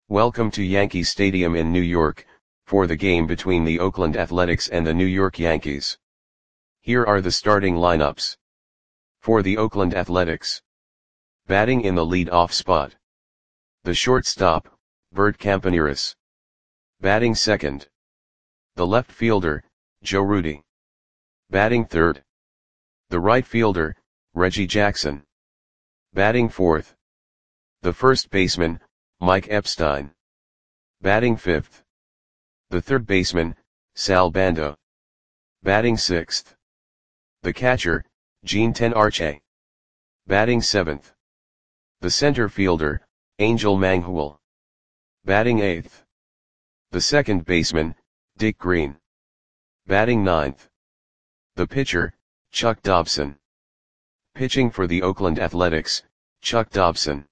Welcome to Yankee Stadium in New York, for the game between the Oakland Athletics and the New York Yankees. Here are the starting lineups. For the Oakland Athletics. Batting in the lead-off spot. The shortstop, Bert Campaneris. Batting second. The left fielder, Joe Rudi. Batting third. The right fielder, Reggie Jackson. Batting fourth. The first baseman, Mike Epstein. Batting fifth. The third baseman, Sal Bando. Batting sixth. The catcher, Gene Tenarche. Batting seventh. The center fielder, Angel Manghul. Batting eighth. The second baseman, Dick Green. Batting ninth. The pitcher, Chuck Dobson. Pitching for the Oakland Athletics, Chuck Dobson.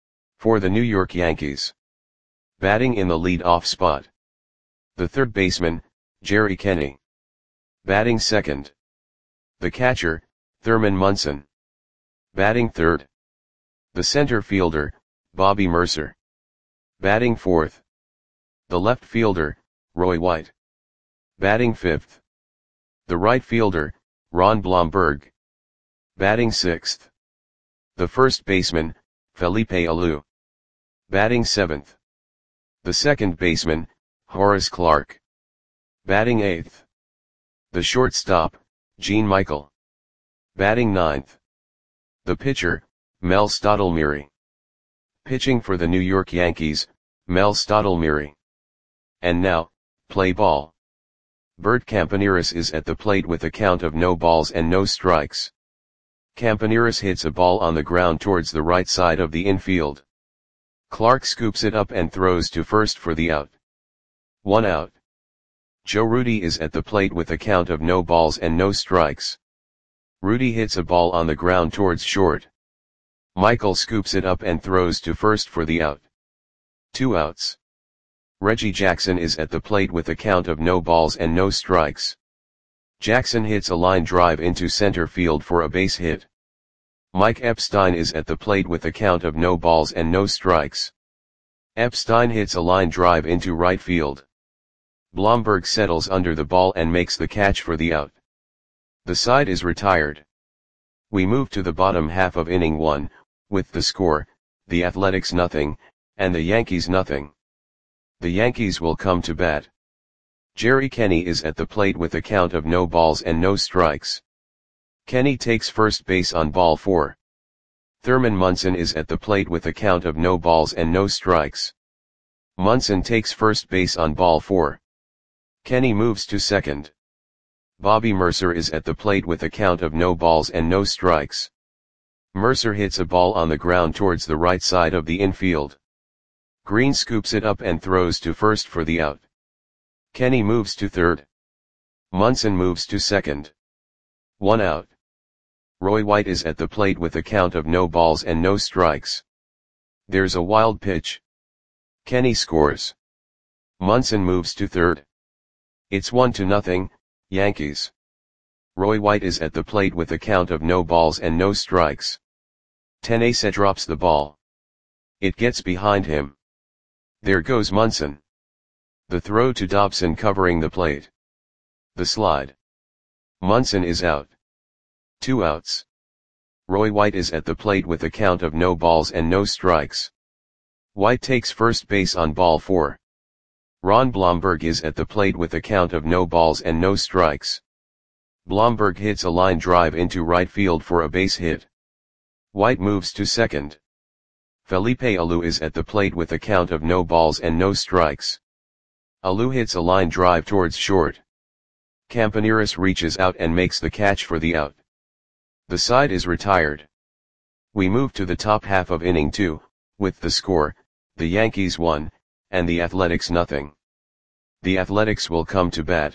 For the New York Yankees. Batting in the lead-off spot. The third baseman, Jerry Kenney. Batting second. The catcher, Thurman Munson. Batting third. The center fielder, Bobby Murcer. Batting fourth. The left fielder, Roy White. Batting fifth. The right fielder, Ron Blomberg. Batting sixth. The first baseman, Felipe Alou. Batting seventh. The second baseman, Horace Clarke. Batting eighth. The shortstop, Gene Michael. Batting ninth. The pitcher, Mel Stottlemyre. Pitching for the New York Yankees, Mel Stottlemyre. And now, play ball. Bert Campaneris is at the plate with a count of no balls and no strikes. Campaneris hits a ball on the ground towards the right side of the infield. Clarke scoops it up and throws to first for the out. 1 out. Joe Rudi is at the plate with a count of no balls and no strikes. Rudi hits a ball on the ground towards short. Michael scoops it up and throws to first for the out. 2 outs. Reggie Jackson is at the plate with a count of no balls and no strikes. Jackson hits a line drive into center field for a base hit. Mike Epstein is at the plate with a count of no balls and no strikes. Epstein hits a line drive into right field. Blomberg settles under the ball and makes the catch for the out. The side is retired. We move to the bottom half of inning 1, with the score, the Athletics 0, and the Yankees 0. The Yankees will come to bat. Jerry Kenney is at the plate with a count of no balls and no strikes. Kenney takes first base on ball 4. Thurman Munson is at the plate with a count of no balls and no strikes. Munson takes first base on ball 4. Kenney moves to second. Bobby Murcer is at the plate with a count of no balls and no strikes. Murcer hits a ball on the ground towards the right side of the infield. Green scoops it up and throws to first for the out. Kenney moves to third. Munson moves to second. 1 out. Roy White is at the plate with a count of no balls and no strikes. There's a wild pitch. Kenney scores. Munson moves to third. It's 1-0, Yankees. Roy White is at the plate with a count of no balls and no strikes. Tenarche drops the ball. It gets behind him. There goes Munson. The throw to Dobson covering the plate. The slide. Munson is out. 2 outs. Roy White is at the plate with a count of no balls and no strikes. White takes first base on ball 4. Ron Blomberg is at the plate with a count of no balls and no strikes. Blomberg hits a line drive into right field for a base hit. White moves to second. Felipe Alou is at the plate with a count of no balls and no strikes. Alou hits a line drive towards short. Campaneris reaches out and makes the catch for the out. The side is retired. We move to the top half of inning 2, with the score, the Yankees 1, and the Athletics 0. The Athletics will come to bat.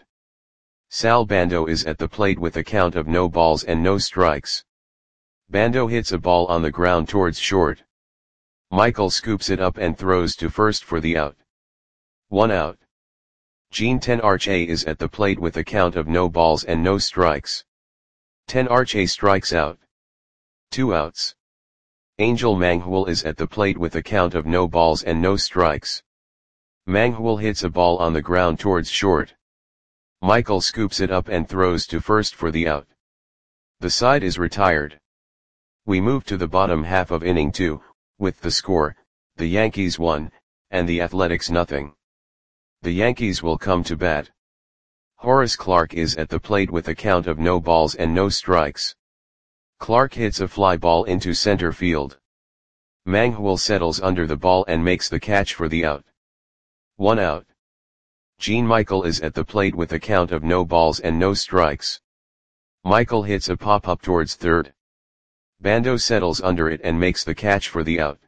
Sal Bando is at the plate with a count of no balls and no strikes. Bando hits a ball on the ground towards short. Michael scoops it up and throws to first for the out. 1 out. Gene Tenarche is at the plate with a count of no balls and no strikes. Tenarche strikes out. 2 outs. Angel Manghwal is at the plate with a count of no balls and no strikes. Manghwal hits a ball on the ground towards short. Michael scoops it up and throws to first for the out. The side is retired. We move to the bottom half of inning 2, with the score, the Yankees 1, and the Athletics nothing. The Yankees will come to bat. Horace Clarke is at the plate with a count of no balls and no strikes. Clarke hits a fly ball into center field. Manghwal settles under the ball and makes the catch for the out. 1 out. Gene Michael is at the plate with a count of no balls and no strikes. Michael hits a pop-up towards third. Bando settles under it and makes the catch for the out.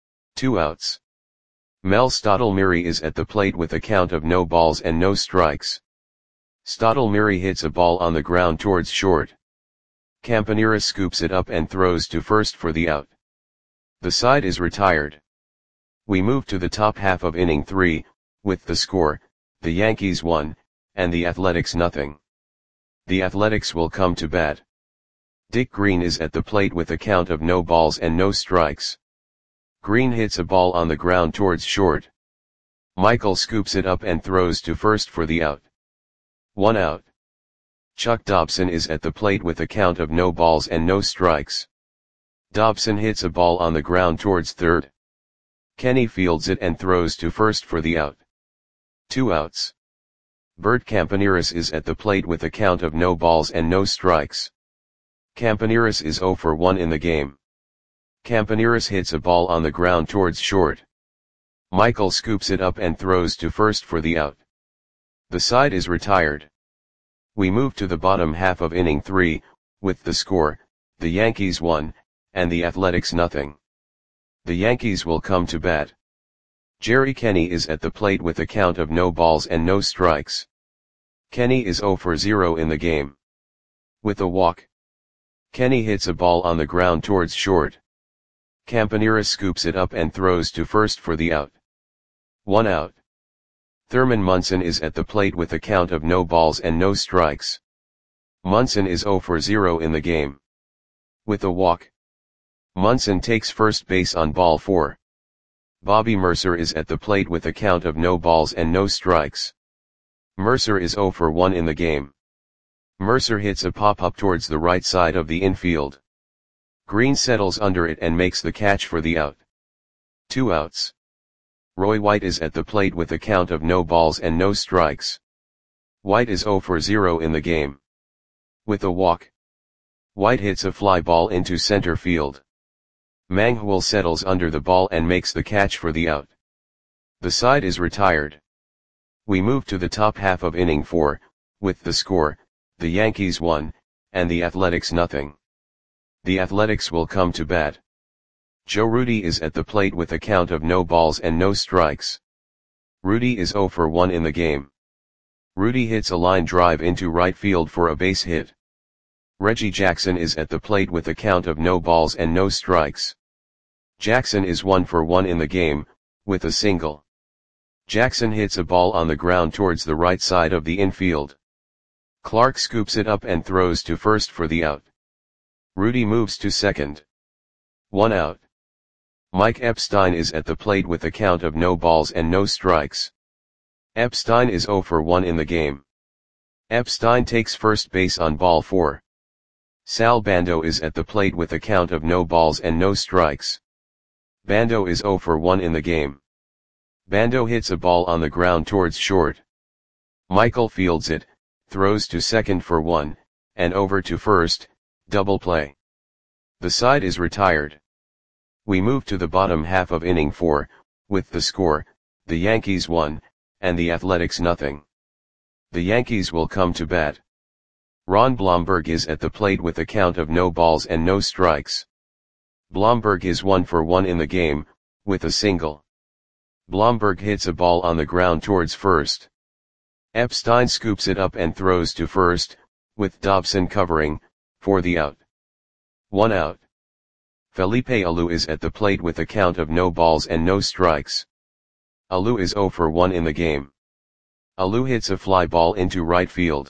2 outs. Mel Stottlemyre is at the plate with a count of no balls and no strikes. Stottlemyre hits a ball on the ground towards short. Campanera scoops it up and throws to first for the out. The side is retired. We move to the top half of inning 3, with the score, the Yankees 1, and the Athletics nothing. The Athletics will come to bat. Dick Green is at the plate with a count of no balls and no strikes. Green hits a ball on the ground towards short. Michael scoops it up and throws to first for the out. 1 out. Chuck Dobson is at the plate with a count of no balls and no strikes. Dobson hits a ball on the ground towards third. Kenny fields it and throws to first for the out. 2 outs. Bert Campaneris is at the plate with a count of no balls and no strikes. Campaneris is 0 for 1 in the game. Campaneris hits a ball on the ground towards short. Michael scoops it up and throws to first for the out. The side is retired. We move to the bottom half of inning 3, with the score, the Yankees 1, and the Athletics nothing. The Yankees will come to bat. Jerry Kenny is at the plate with a count of no balls and no strikes. Kenny is 0 for 0 in the game. With a walk. Kenny hits a ball on the ground towards short. Campanera scoops it up and throws to first for the out. 1 out. Thurman Munson is at the plate with a count of no balls and no strikes. Munson is 0 for 0 in the game. With a walk. Munson takes first base on ball 4. Bobby Mercer is at the plate with a count of no balls and no strikes. Mercer is 0 for 1 in the game. Mercer hits a pop-up towards the right side of the infield. Green settles under it and makes the catch for the out. 2 outs. Roy White is at the plate with a count of no balls and no strikes. White is 0 for 0 in the game. With a walk. White hits a fly ball into center field. Manghwal settles under the ball and makes the catch for the out. The side is retired. We move to the top half of inning 4, with the score, the Yankees 1, and the Athletics nothing. The Athletics will come to bat. Joe Rudi is at the plate with a count of no balls and no strikes. Rudi is 0 for 1 in the game. Rudi hits a line drive into right field for a base hit. Reggie Jackson is at the plate with a count of no balls and no strikes. Jackson is 1 for 1 in the game, with a single. Jackson hits a ball on the ground towards the right side of the infield. Clarke scoops it up and throws to first for the out. Rudi moves to second. 1 out. Mike Epstein is at the plate with a count of no balls and no strikes. Epstein is 0 for 1 in the game. Epstein takes first base on ball 4. Sal Bando is at the plate with a count of no balls and no strikes. Bando is 0 for 1 in the game. Bando hits a ball on the ground towards short. Michael fields it, throws to second for 1, and over to first, double play. The side is retired. We move to the bottom half of inning 4, with the score, the Yankees 1, and the Athletics nothing. The Yankees will come to bat. Ron Blomberg is at the plate with a count of no balls and no strikes. Blomberg is 1 for 1 in the game, with a single. Blomberg hits a ball on the ground towards first. Epstein scoops it up and throws to first, with Dobson covering, for the out. 1 out. Felipe Alou is at the plate with a count of no balls and no strikes. Alou is 0 for 1 in the game. Alou hits a fly ball into right field.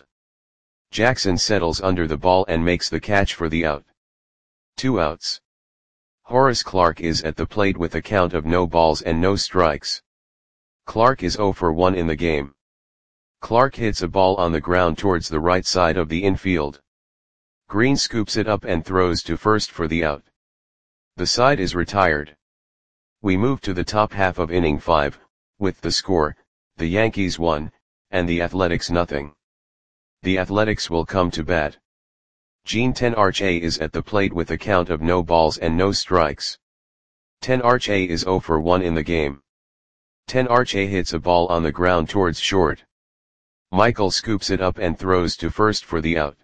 Jackson settles under the ball and makes the catch for the out. 2 outs. Horace Clarke is at the plate with a count of no balls and no strikes. Clarke is 0 for 1 in the game. Clarke hits a ball on the ground towards the right side of the infield. Green scoops it up and throws to first for the out. The side is retired. We move to the top half of inning 5, with the score, the Yankees 1, and the Athletics nothing. The Athletics will come to bat. Gene Tenarche is at the plate with a count of no balls and no strikes. Tenarche is 0 for 1 in the game. Tenarche hits a ball on the ground towards short. Michael scoops it up and throws to first for the out.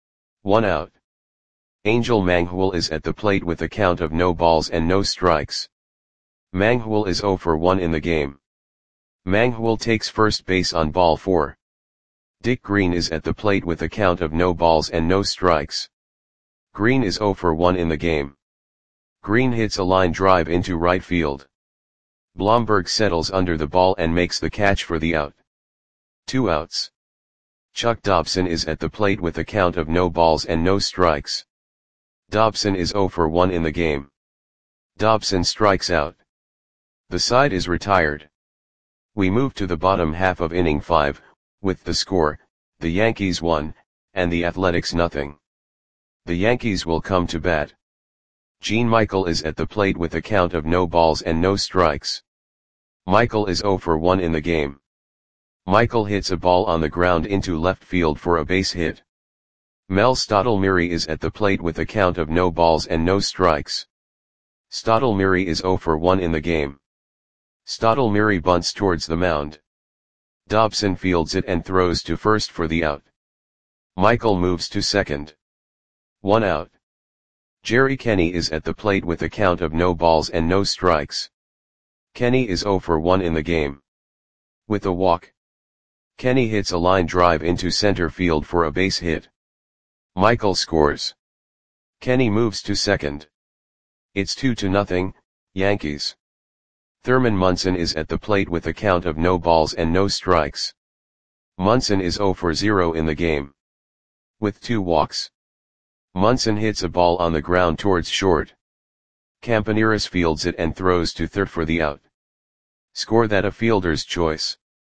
1 out. Angel Manghul is at the plate with a count of no balls and no strikes. Manghul is 0 for 1 in the game. Manghul takes first base on ball 4. Dick Green is at the plate with a count of no balls and no strikes. Green is 0 for 1 in the game. Green hits a line drive into right field. Blomberg settles under the ball and makes the catch for the out. 2 outs. Chuck Dobson is at the plate with a count of no balls and no strikes. Dobson is 0 for 1 in the game. Dobson strikes out. The side is retired. We move to the bottom half of inning 5, with the score, the Yankees 1, and the Athletics nothing. The Yankees will come to bat. Gene Michael is at the plate with a count of no balls and no strikes. Michael is 0 for 1 in the game. Michael hits a ball on the ground into left field for a base hit. Mel Stottlemyre is at the plate with a count of no balls and no strikes. Stottlemyre is 0 for 1 in the game. Stottlemyre bunts towards the mound. Dobson fields it and throws to first for the out. Michael moves to second. 1 out. Jerry Kenny is at the plate with a count of no balls and no strikes. Kenny is 0 for 1 in the game. With a walk, Kenny hits a line drive into center field for a base hit. Michael scores. Kenny moves to second. It's 2-0, Yankees. Thurman Munson is at the plate with a count of no balls and no strikes. Munson is 0 for 0 in the game. With 2 walks, Munson hits a ball on the ground towards short. Campaneris fields it and throws to third for the out. Score that a fielder's choice.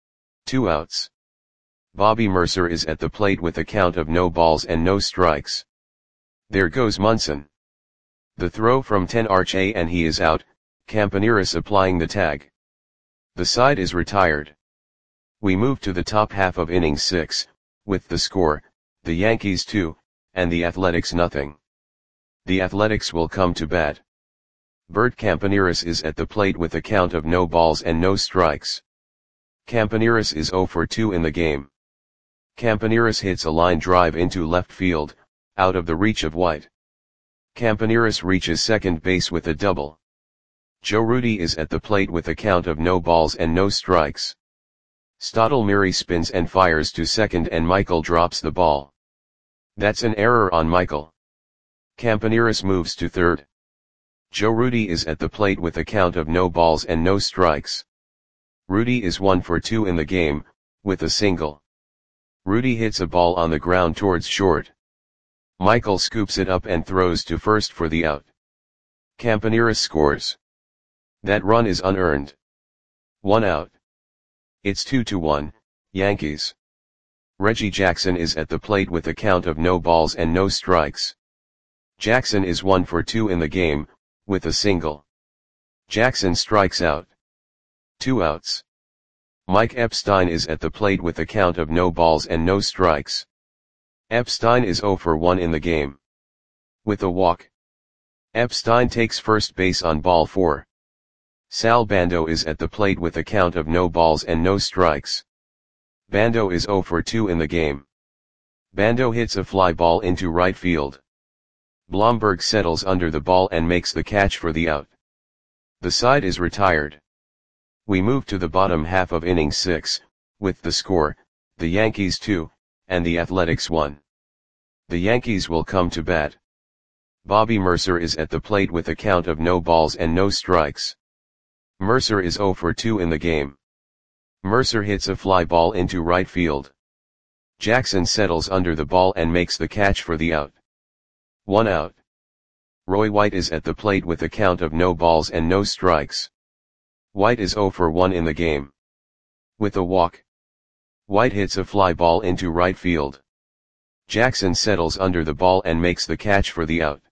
2 outs. Bobby Mercer is at the plate with a count of no balls and no strikes. There goes Munson. The throw from Tenarche and he is out, Campaneris applying the tag. The side is retired. We move to the top half of inning 6, with the score, the Yankees 2, and the Athletics nothing. The Athletics will come to bat. Bert Campaneris is at the plate with a count of no balls and no strikes. Campaneris is 0 for 2 in the game. Campaneris hits a line drive into left field, out of the reach of White. Campaneris reaches second base with a double. Joe Rudi is at the plate with a count of no balls and no strikes. Stottlemyre spins and fires to second and Michael drops the ball. That's an error on Michael. Campaneris moves to third. Joe Rudi is at the plate with a count of no balls and no strikes. Rudi is 1 for 2 in the game, with a single. Rudi hits a ball on the ground towards short. Michael scoops it up and throws to first for the out. Campaneris scores. That run is unearned. 1 out. It's 2-1, Yankees. Reggie Jackson is at the plate with a count of no balls and no strikes. Jackson is 1 for 2 in the game, with a single. Jackson strikes out. 2 outs. Mike Epstein is at the plate with a count of no balls and no strikes. Epstein is 0 for 1 in the game. With a walk, Epstein takes first base on ball 4. Sal Bando is at the plate with a count of no balls and no strikes. Bando is 0 for 2 in the game. Bando hits a fly ball into right field. Blomberg settles under the ball and makes the catch for the out. The side is retired. We move to the bottom half of inning 6, with the score, the Yankees 2, and the Athletics 1. The Yankees will come to bat. Bobby Mercer is at the plate with a count of no balls and no strikes. Mercer is 0 for 2 in the game. Mercer hits a fly ball into right field. Jackson settles under the ball and makes the catch for the out. 1 out. Roy White is at the plate with a count of no balls and no strikes. White is 0 for 1 in the game. With a walk, White hits a fly ball into right field. Jackson settles under the ball and makes the catch for the out.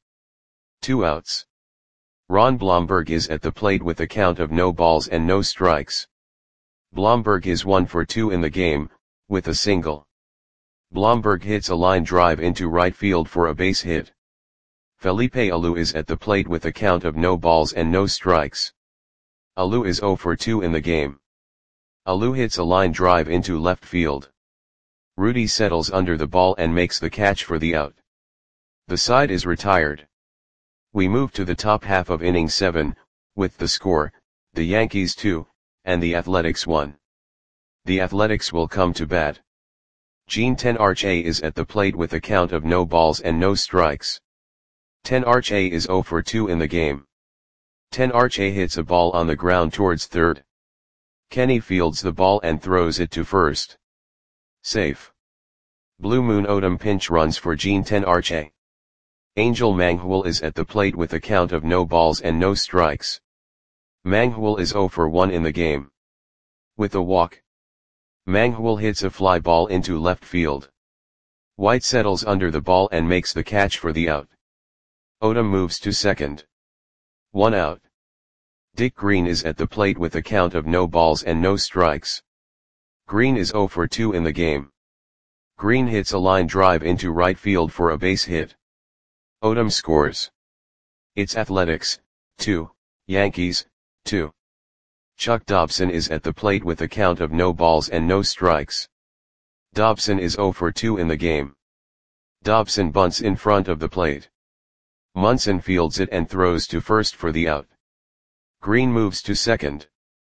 2 outs. Ron Blomberg is at the plate with a count of no balls and no strikes. Blomberg is 1 for 2 in the game, with a single. Blomberg hits a line drive into right field for a base hit. Felipe Alou is at the plate with a count of no balls and no strikes. Alou is 0 for 2 in the game. Alou hits a line drive into left field. Rudy settles under the ball and makes the catch for the out. The side is retired. We move to the top half of inning 7, with the score, the Yankees 2, and the Athletics 1. The Athletics will come to bat. Gene Tenarche is at the plate with a count of no balls and no strikes. Tenarche is 0 for 2 in the game. Tenarche hits a ball on the ground towards third. Kenny fields the ball and throws it to first. Safe. Blue Moon Odom pinch runs for Gene Tenarche. Angel Manghul is at the plate with a count of no balls and no strikes. Manghul is 0 for 1 in the game. With a walk, Manghul hits a fly ball into left field. White settles under the ball and makes the catch for the out. Odom moves to second. 1 out. Dick Green is at the plate with a count of no balls and no strikes. Green is 0 for 2 in the game. Green hits a line drive into right field for a base hit. Odom scores. It's Athletics, 2, Yankees, 2. Chuck Dobson is at the plate with a count of no balls and no strikes. Dobson is 0 for 2 in the game. Dobson bunts in front of the plate. Munson fields it and throws to first for the out. Green moves to second.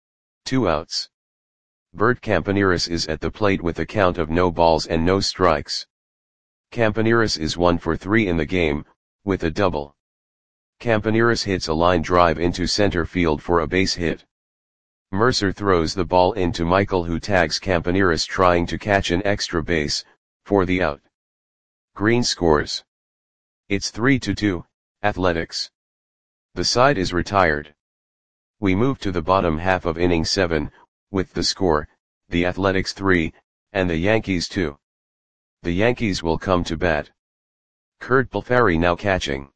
2 outs. Bert Campaneris is at the plate with a count of no balls and no strikes. Campaneris is 1 for 3 in the game, with a double. Campaneris hits a line drive into center field for a base hit. Mercer throws the ball into Michael, who tags Campaneris trying to catch an extra base, for the out. Green scores. It's 3-2, Athletics. The side is retired. We move to the bottom half of inning 7, with the score, the Athletics 3, and the Yankees 2. The Yankees will come to bat. Curt Pulfari now catching.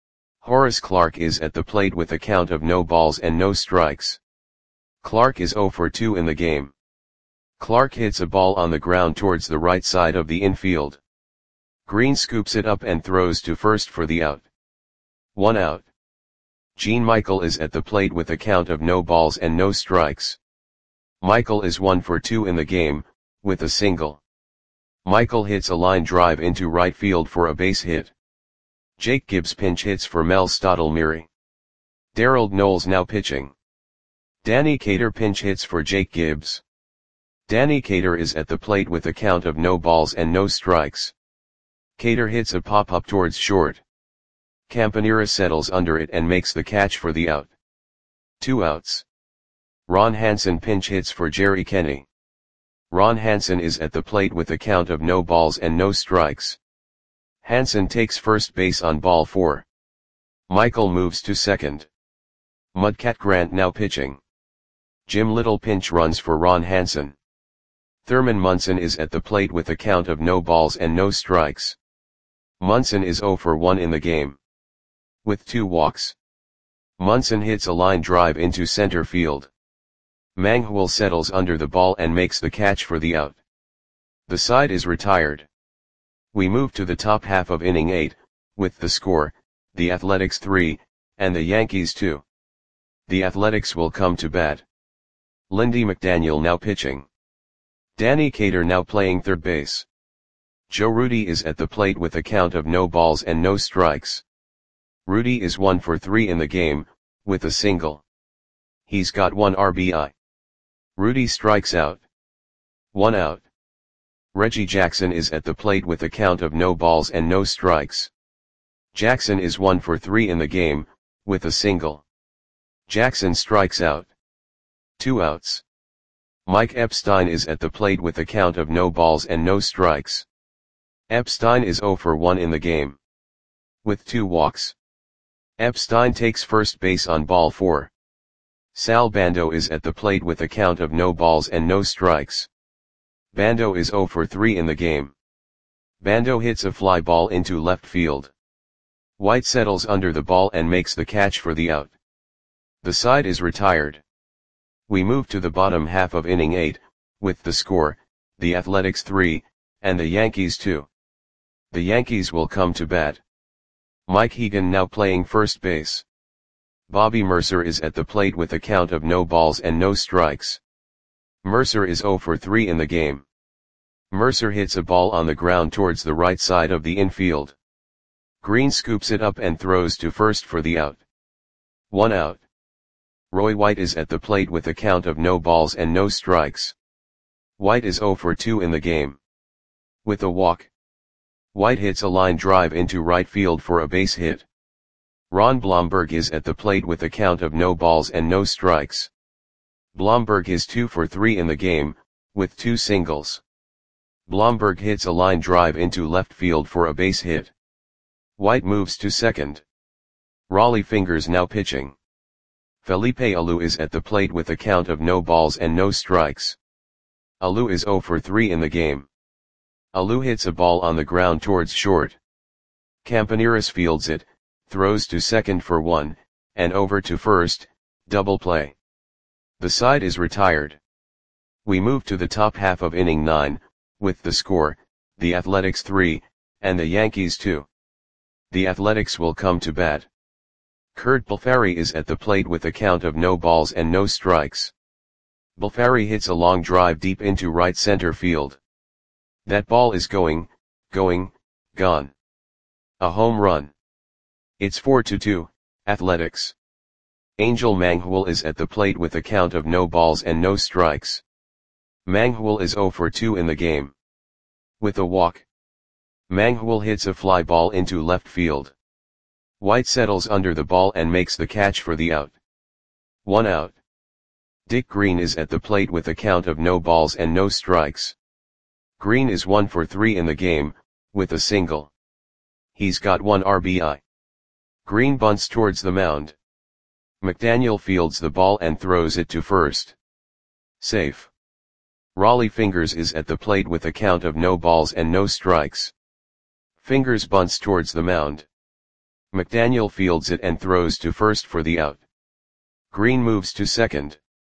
Horace Clarke is at the plate with a count of no balls and no strikes. Clarke is 0 for 2 in the game. Clarke hits a ball on the ground towards the right side of the infield. Green scoops it up and throws to first for the out. 1 out. Gene Michael is at the plate with a count of no balls and no strikes. Michael is 1 for 2 in the game, with a single. Michael hits a line drive into right field for a base hit. Jake Gibbs pinch hits for Mel Stottlemyre. Darrell Knowles now pitching. Danny Cater pinch hits for Jake Gibbs. Danny Cater is at the plate with a count of no balls and no strikes. Cater hits a pop-up towards short. Campaneris settles under it and makes the catch for the out. 2 outs. Ron Hansen pinch hits for Jerry Kenny. Ron Hansen is at the plate with a count of no balls and no strikes. Hansen takes first base on ball 4. Michael moves to second. Mudcat Grant now pitching. Jim Little pinch runs for Ron Hansen. Thurman Munson is at the plate with a count of no balls and no strikes. Munson is 0 for 1 in the game. With 2 walks. Munson hits a line drive into center field. Manghul settles under the ball and makes the catch for the out. The side is retired. We move to the top half of inning 8, with the score, the Athletics 3, and the Yankees 2. The Athletics will come to bat. Lindy McDaniel now pitching. Danny Cater now playing third base. Joe Rudi is at the plate with a count of no balls and no strikes. Rudi is 1 for 3 in the game, with a single. He's got 1 RBI. Rudi strikes out. 1 out. Reggie Jackson is at the plate with a count of no balls and no strikes. Jackson is 1 for 3 in the game, with a single. Jackson strikes out. 2 outs. Mike Epstein is at the plate with a count of no balls and no strikes. Epstein is 0 for 1 in the game. With 2 walks. Epstein takes first base on ball 4. Sal Bando is at the plate with a count of no balls and no strikes. Bando is 0 for 3 in the game. Bando hits a fly ball into left field. White settles under the ball and makes the catch for the out. The side is retired. We move to the bottom half of inning 8, with the score, the Athletics 3, and the Yankees 2. The Yankees will come to bat. Mike Hegan now playing first base. Bobby Mercer is at the plate with a count of no balls and no strikes. Mercer is 0 for 3 in the game. Mercer hits a ball on the ground towards the right side of the infield. Green scoops it up and throws to first for the out. 1 out. Roy White is at the plate with a count of no balls and no strikes. White is 0 for 2 in the game. With a walk, White hits a line drive into right field for a base hit. Ron Blomberg is at the plate with a count of no balls and no strikes. Blomberg is 2 for 3 in the game, with 2 singles. Blomberg hits a line drive into left field for a base hit. White moves to second. Raleigh Fingers now pitching. Felipe Alou is at the plate with a count of no balls and no strikes. Alou is 0 for 3 in the game. Alou hits a ball on the ground towards short. Campaneris fields it, throws to second for 1, and over to first, double play. The side is retired. We move to the top half of inning 9, with the score, the Athletics 3, and the Yankees 2. The Athletics will come to bat. Kurt Balfari is at the plate with a count of no balls and no strikes. Balfari hits a long drive deep into right center field. That ball is going, gone. A home run. It's 4-2, Athletics. Angel Manghul is at the plate with a count of no balls and no strikes. Manghul is 0 for 2 in the game. With a walk, Manghul hits a fly ball into left field. White settles under the ball and makes the catch for the out. 1 out. Dick Green is at the plate with a count of no balls and no strikes. Green is 1 for 3 in the game, with a single. He's got 1 RBI. Green bunts towards the mound. McDaniel fields the ball and throws it to first. Safe. Raleigh Fingers is at the plate with a count of no balls and no strikes. Fingers bunts towards the mound. McDaniel fields it and throws to first for the out. Green moves to second.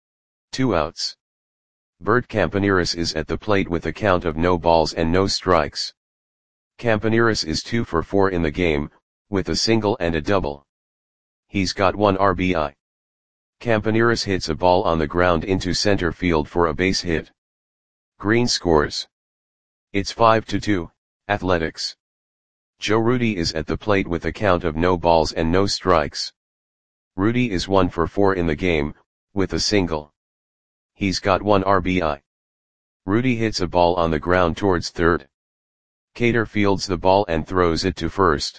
2 outs. Bert Campaneris is at the plate with a count of no balls and no strikes. Campaneris is 2 for 4 in the game, with a single and a double. He's got 1 RBI. Campaneris hits a ball on the ground into center field for a base hit. Green scores. It's 5-2, Athletics. Joe Rudi is at the plate with a count of no balls and no strikes. Rudi is 1 for 4 in the game, with a single. He's got 1 RBI. Rudi hits a ball on the ground towards third. Cater fields the ball and throws it to first.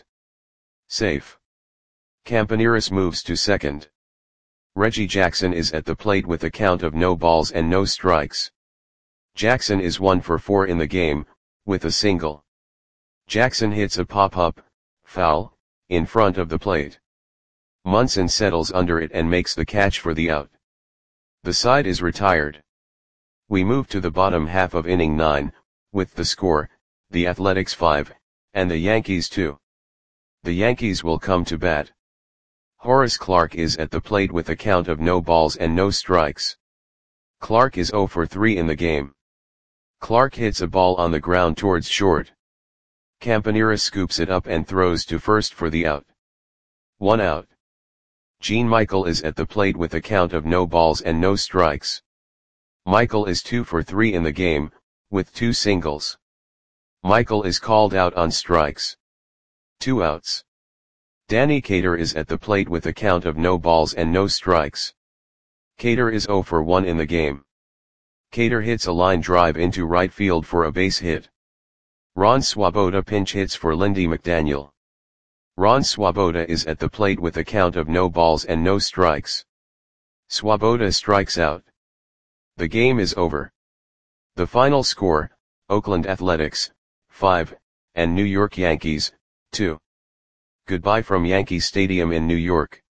Safe. Campaneris moves to second. Reggie Jackson is at the plate with a count of no balls and no strikes. Jackson is 1 for 4 in the game, with a single. Jackson hits a pop-up, foul, in front of the plate. Munson settles under it and makes the catch for the out. The side is retired. We move to the bottom half of inning 9, with the score, the Athletics 5, and the Yankees 2. The Yankees will come to bat. Horace Clarke is at the plate with a count of no balls and no strikes. Clarke is 0 for 3 in the game. Clarke hits a ball on the ground towards short. Campaneris scoops it up and throws to first for the out. 1 out. Gene Michael is at the plate with a count of no balls and no strikes. Michael is 2 for 3 in the game, with 2 singles. Michael is called out on strikes. 2 outs. Danny Cater is at the plate with a count of no balls and no strikes. Cater is 0 for 1 in the game. Cater hits a line drive into right field for a base hit. Ron Swoboda pinch hits for Lindy McDaniel. Ron Swoboda is at the plate with a count of no balls and no strikes. Swoboda strikes out. The game is over. The final score, Oakland Athletics, 5, and New York Yankees, 2. Goodbye from Yankee Stadium in New York.